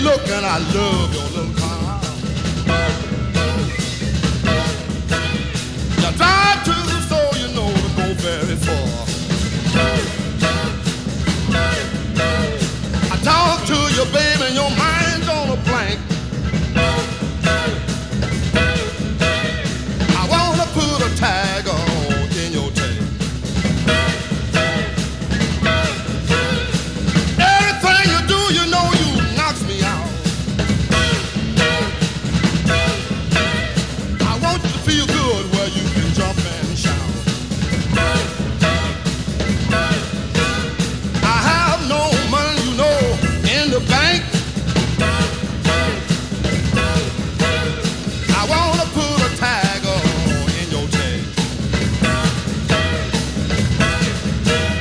look and I love your little car. You drive to the